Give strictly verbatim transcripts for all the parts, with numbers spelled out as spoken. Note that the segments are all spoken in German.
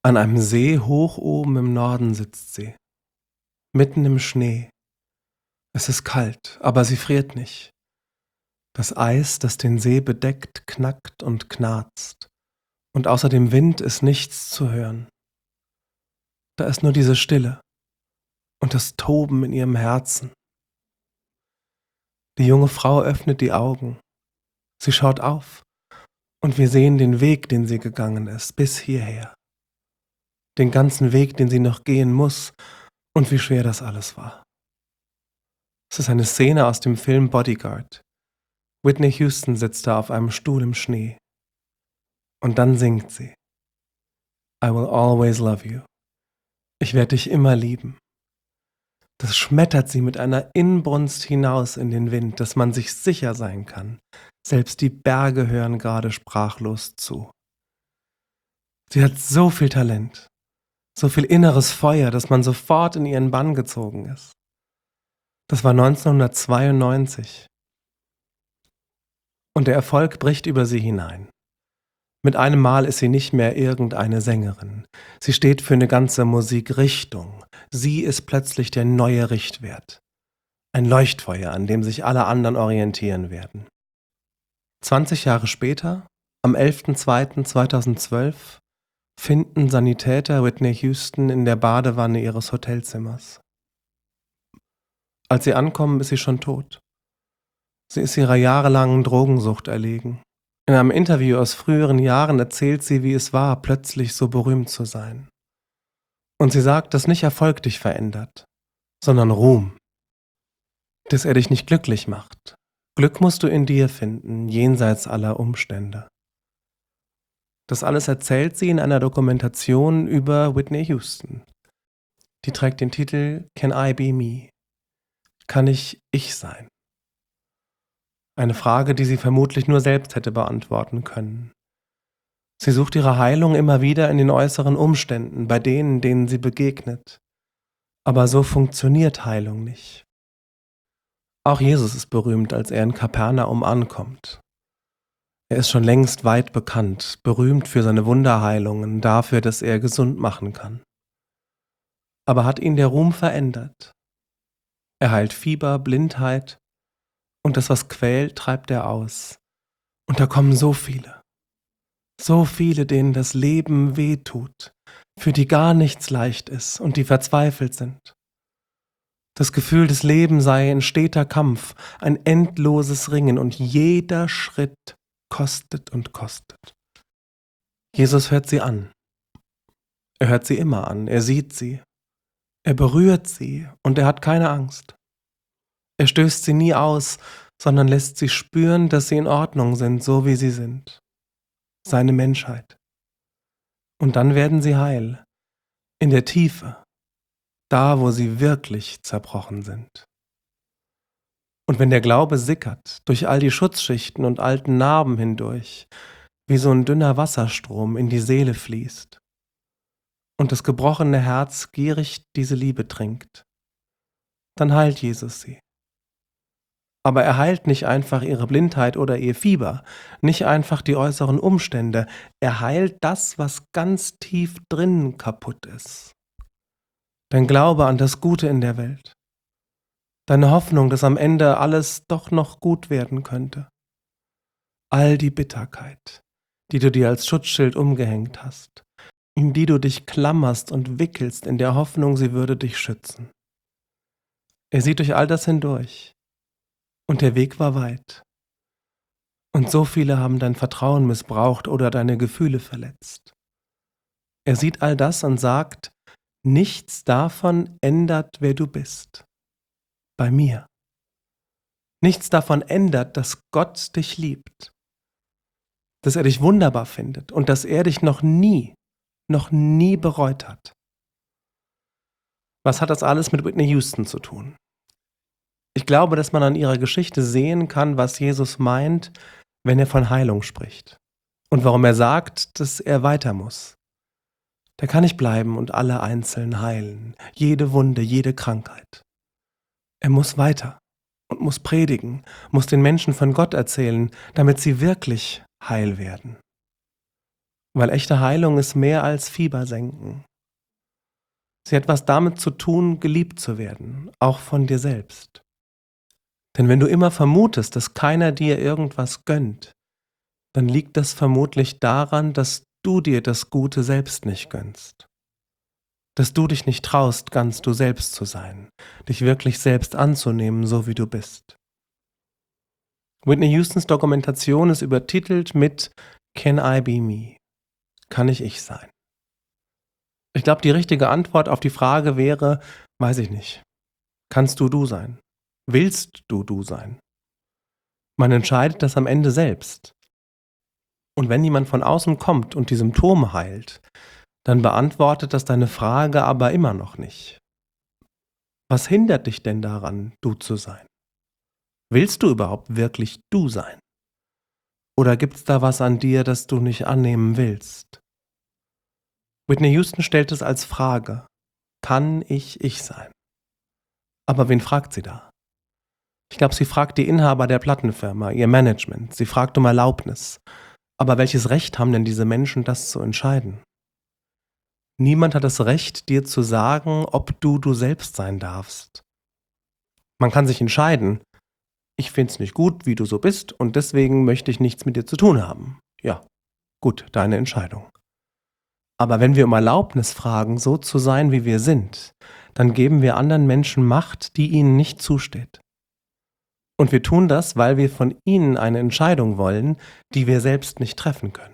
An einem See hoch oben im Norden sitzt sie, mitten im Schnee. Es ist kalt, aber sie friert nicht. Das Eis, das den See bedeckt, knackt und knarzt. Und außer dem Wind ist nichts zu hören. Da ist nur diese Stille und das Toben in ihrem Herzen. Die junge Frau öffnet die Augen. Sie schaut auf und wir sehen den Weg, den sie gegangen ist, bis hierher. Den ganzen Weg, den sie noch gehen muss und wie schwer das alles war. Es ist eine Szene aus dem Film Bodyguard. Whitney Houston sitzt da auf einem Stuhl im Schnee. Und dann singt sie. I will always love you. Ich werde dich immer lieben. Das schmettert sie mit einer Inbrunst hinaus in den Wind, dass man sich sicher sein kann. Selbst die Berge hören gerade sprachlos zu. Sie hat so viel Talent, so viel inneres Feuer, dass man sofort in ihren Bann gezogen ist. Das war neunzehnhundertzweiundneunzig. Und der Erfolg bricht über sie hinein. Mit einem Mal ist sie nicht mehr irgendeine Sängerin. Sie steht für eine ganze Musikrichtung. Sie ist plötzlich der neue Richtwert. Ein Leuchtfeuer, an dem sich alle anderen orientieren werden. zwanzig Jahre später, am elfter zweiter zweitausendzwölf, finden Sanitäter Whitney Houston in der Badewanne ihres Hotelzimmers. Als sie ankommen, ist sie schon tot. Sie ist ihrer jahrelangen Drogensucht erlegen. In einem Interview aus früheren Jahren erzählt sie, wie es war, plötzlich so berühmt zu sein. Und sie sagt, dass nicht Erfolg dich verändert, sondern Ruhm. Dass er dich nicht glücklich macht. Glück musst du in dir finden, jenseits aller Umstände. Das alles erzählt sie in einer Dokumentation über Whitney Houston. Die trägt den Titel Can I Be Me? Kann ich ich sein? Eine Frage, die sie vermutlich nur selbst hätte beantworten können. Sie sucht ihre Heilung immer wieder in den äußeren Umständen, bei denen, denen sie begegnet. Aber so funktioniert Heilung nicht. Auch Jesus ist berühmt, als er in Kapernaum ankommt. Er ist schon längst weit bekannt, berühmt für seine Wunderheilungen, dafür, dass er gesund machen kann. Aber hat ihn der Ruhm verändert? Er heilt Fieber, Blindheit, und das, was quält, treibt er aus. Und da kommen so viele. So viele, denen das Leben wehtut, für die gar nichts leicht ist und die verzweifelt sind. Das Gefühl des Lebens sei ein steter Kampf, ein endloses Ringen und jeder Schritt kostet und kostet. Jesus hört sie an. Er hört sie immer an, er sieht sie. Er berührt sie und er hat keine Angst. Er stößt sie nie aus, sondern lässt sie spüren, dass sie in Ordnung sind, so wie sie sind. Seine Menschheit. Und dann werden sie heil. In der Tiefe. Da, wo sie wirklich zerbrochen sind. Und wenn der Glaube sickert, durch all die Schutzschichten und alten Narben hindurch, wie so ein dünner Wasserstrom in die Seele fließt, und das gebrochene Herz gierig diese Liebe trinkt, dann heilt Jesus sie. Aber er heilt nicht einfach ihre Blindheit oder ihr Fieber, nicht einfach die äußeren Umstände. Er heilt das, was ganz tief drinnen kaputt ist. Dein Glaube an das Gute in der Welt. Deine Hoffnung, dass am Ende alles doch noch gut werden könnte. All die Bitterkeit, die du dir als Schutzschild umgehängt hast, in die du dich klammerst und wickelst in der Hoffnung, sie würde dich schützen. Er sieht durch all das hindurch. Und der Weg war weit. Und so viele haben dein Vertrauen missbraucht oder deine Gefühle verletzt. Er sieht all das und sagt, nichts davon ändert, wer du bist. Bei mir. Nichts davon ändert, dass Gott dich liebt. Dass er dich wunderbar findet und dass er dich noch nie, noch nie bereut hat. Was hat das alles mit Whitney Houston zu tun? Ich glaube, dass man an ihrer Geschichte sehen kann, was Jesus meint, wenn er von Heilung spricht. Und warum er sagt, dass er weiter muss. Der kann nicht bleiben und alle einzeln heilen, jede Wunde, jede Krankheit. Er muss weiter und muss predigen, muss den Menschen von Gott erzählen, damit sie wirklich heil werden. Weil echte Heilung ist mehr als Fieber senken. Sie hat was damit zu tun, geliebt zu werden, auch von dir selbst. Denn wenn du immer vermutest, dass keiner dir irgendwas gönnt, dann liegt das vermutlich daran, dass du dir das Gute selbst nicht gönnst. Dass du dich nicht traust, ganz du selbst zu sein, dich wirklich selbst anzunehmen, so wie du bist. Whitney Houstons Dokumentation ist übertitelt mit Can I be me? Kann ich ich sein? Ich glaube, die richtige Antwort auf die Frage wäre, weiß ich nicht. Kannst du du sein? Willst du du sein? Man entscheidet das am Ende selbst. Und wenn jemand von außen kommt und die Symptome heilt, dann beantwortet das deine Frage aber immer noch nicht. Was hindert dich denn daran, du zu sein? Willst du überhaupt wirklich du sein? Oder gibt's da was an dir, das du nicht annehmen willst? Whitney Houston stellt es als Frage: Kann ich ich sein? Aber wen fragt sie da? Ich glaube, sie fragt die Inhaber der Plattenfirma, ihr Management. Sie fragt um Erlaubnis. Aber welches Recht haben denn diese Menschen, das zu entscheiden? Niemand hat das Recht, dir zu sagen, ob du du selbst sein darfst. Man kann sich entscheiden: Ich find's nicht gut, wie du so bist, und deswegen möchte ich nichts mit dir zu tun haben. Ja, gut, deine Entscheidung. Aber wenn wir um Erlaubnis fragen, so zu sein, wie wir sind, dann geben wir anderen Menschen Macht, die ihnen nicht zusteht. Und wir tun das, weil wir von ihnen eine Entscheidung wollen, die wir selbst nicht treffen können.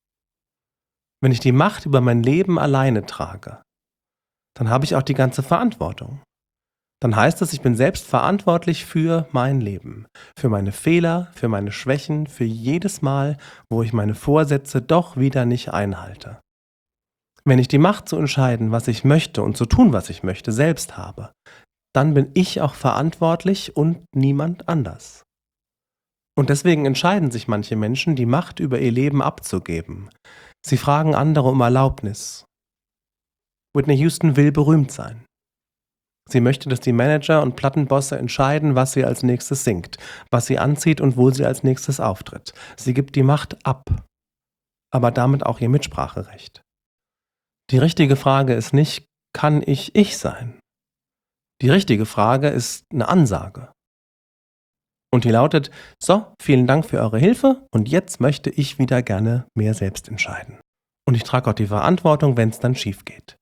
Wenn ich die Macht über mein Leben alleine trage, dann habe ich auch die ganze Verantwortung. Dann heißt es, ich bin selbst verantwortlich für mein Leben, für meine Fehler, für meine Schwächen, für jedes Mal, wo ich meine Vorsätze doch wieder nicht einhalte. Wenn ich die Macht zu entscheiden, was ich möchte und zu tun, was ich möchte, selbst habe, dann bin ich auch verantwortlich und niemand anders. Und deswegen entscheiden sich manche Menschen, die Macht über ihr Leben abzugeben. Sie fragen andere um Erlaubnis. Whitney Houston will berühmt sein. Sie möchte, dass die Manager und Plattenbosse entscheiden, was sie als nächstes singt, was sie anzieht und wo sie als nächstes auftritt. Sie gibt die Macht ab, aber damit auch ihr Mitspracherecht. Die richtige Frage ist nicht, kann ich ich sein? Die richtige Frage ist eine Ansage. Und die lautet: So, vielen Dank für eure Hilfe und jetzt möchte ich wieder gerne mehr selbst entscheiden. Und ich trage auch die Verantwortung, wenn es dann schief geht.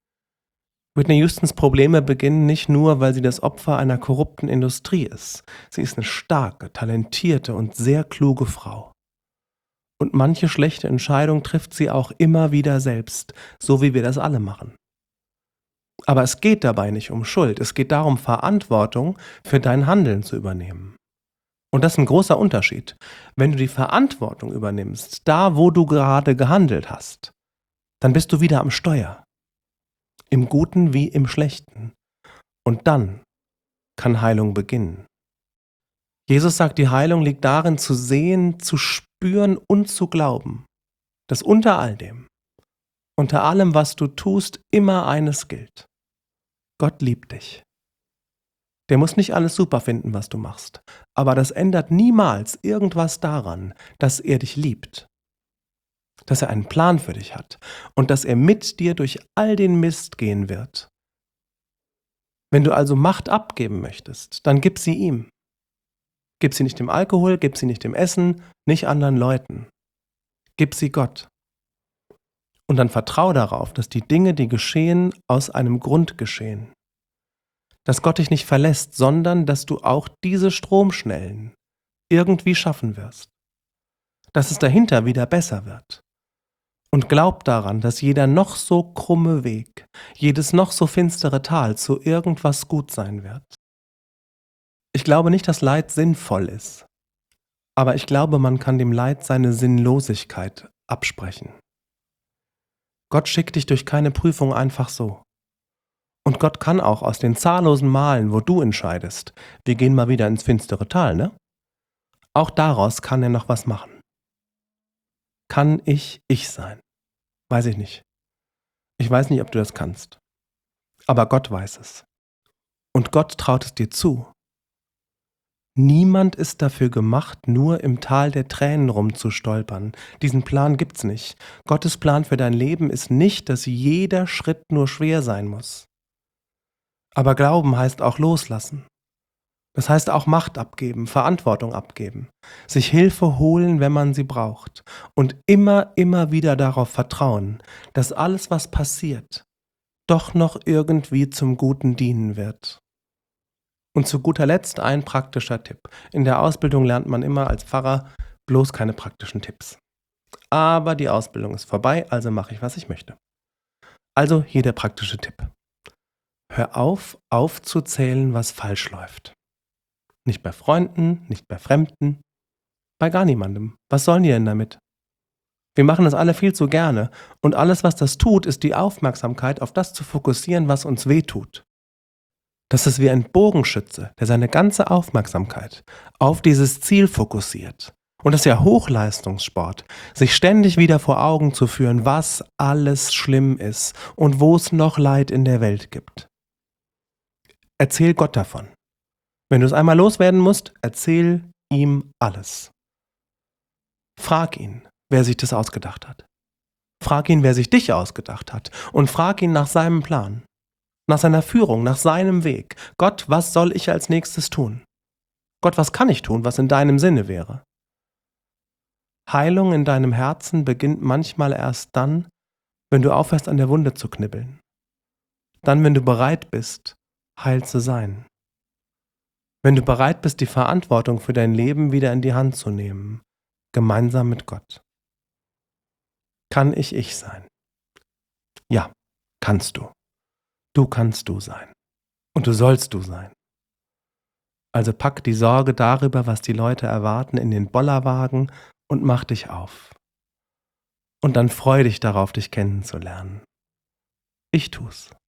Whitney Houstons Probleme beginnen nicht nur, weil sie das Opfer einer korrupten Industrie ist. Sie ist eine starke, talentierte und sehr kluge Frau. Und manche schlechte Entscheidung trifft sie auch immer wieder selbst, so wie wir das alle machen. Aber es geht dabei nicht um Schuld, es geht darum, Verantwortung für dein Handeln zu übernehmen. Und das ist ein großer Unterschied. Wenn du die Verantwortung übernimmst, da wo du gerade gehandelt hast, dann bist du wieder am Steuer. Im Guten wie im Schlechten. Und dann kann Heilung beginnen. Jesus sagt, die Heilung liegt darin, zu sehen, zu spüren und zu glauben, dass unter all dem, unter allem, was du tust, immer eines gilt: Gott liebt dich. Der muss nicht alles super finden, was du machst, aber das ändert niemals irgendwas daran, dass er dich liebt, dass er einen Plan für dich hat und dass er mit dir durch all den Mist gehen wird. Wenn du also Macht abgeben möchtest, dann gib sie ihm. Gib sie nicht dem Alkohol, gib sie nicht dem Essen, nicht anderen Leuten. Gib sie Gott. Und dann vertrau darauf, dass die Dinge, die geschehen, aus einem Grund geschehen. Dass Gott dich nicht verlässt, sondern dass du auch diese Stromschnellen irgendwie schaffen wirst. Dass es dahinter wieder besser wird. Und glaub daran, dass jeder noch so krumme Weg, jedes noch so finstere Tal zu irgendwas gut sein wird. Ich glaube nicht, dass Leid sinnvoll ist, aber ich glaube, man kann dem Leid seine Sinnlosigkeit absprechen. Gott schickt dich durch keine Prüfung einfach so. Und Gott kann auch aus den zahllosen Malen, wo du entscheidest, wir gehen mal wieder ins finstere Tal, ne? Auch daraus kann er noch was machen. Kann ich ich sein? Weiß ich nicht. Ich weiß nicht, ob du das kannst. Aber Gott weiß es. Und Gott traut es dir zu. Niemand ist dafür gemacht, nur im Tal der Tränen rumzustolpern. Diesen Plan gibt's nicht. Gottes Plan für dein Leben ist nicht, dass jeder Schritt nur schwer sein muss. Aber Glauben heißt auch loslassen. Das heißt auch Macht abgeben, Verantwortung abgeben, sich Hilfe holen, wenn man sie braucht und immer, immer wieder darauf vertrauen, dass alles, was passiert, doch noch irgendwie zum Guten dienen wird. Und zu guter Letzt ein praktischer Tipp. In der Ausbildung lernt man immer als Pfarrer bloß keine praktischen Tipps. Aber die Ausbildung ist vorbei, also mache ich, was ich möchte. Also hier der praktische Tipp. Hör auf, aufzuzählen, was falsch läuft. Nicht bei Freunden, nicht bei Fremden, bei gar niemandem. Was sollen die denn damit? Wir machen das alle viel zu gerne und alles, was das tut, ist die Aufmerksamkeit auf das zu fokussieren, was uns wehtut. Das ist wie ein Bogenschütze, der seine ganze Aufmerksamkeit auf dieses Ziel fokussiert. Und das ist ja Hochleistungssport, sich ständig wieder vor Augen zu führen, was alles schlimm ist und wo es noch Leid in der Welt gibt. Erzähl Gott davon. Wenn du es einmal loswerden musst, erzähl ihm alles. Frag ihn, wer sich das ausgedacht hat. Frag ihn, wer sich dich ausgedacht hat. Und frag ihn nach seinem Plan, nach seiner Führung, nach seinem Weg. Gott, was soll ich als nächstes tun? Gott, was kann ich tun, was in deinem Sinne wäre? Heilung in deinem Herzen beginnt manchmal erst dann, wenn du aufhörst, an der Wunde zu knibbeln. Dann, wenn du bereit bist, heil zu sein. Wenn du bereit bist, die Verantwortung für dein Leben wieder in die Hand zu nehmen, gemeinsam mit Gott. Kann ich ich sein? Ja, kannst du. Du kannst du sein. Und du sollst du sein. Also pack die Sorge darüber, was die Leute erwarten, in den Bollerwagen und mach dich auf. Und dann freu dich darauf, dich kennenzulernen. Ich tu's.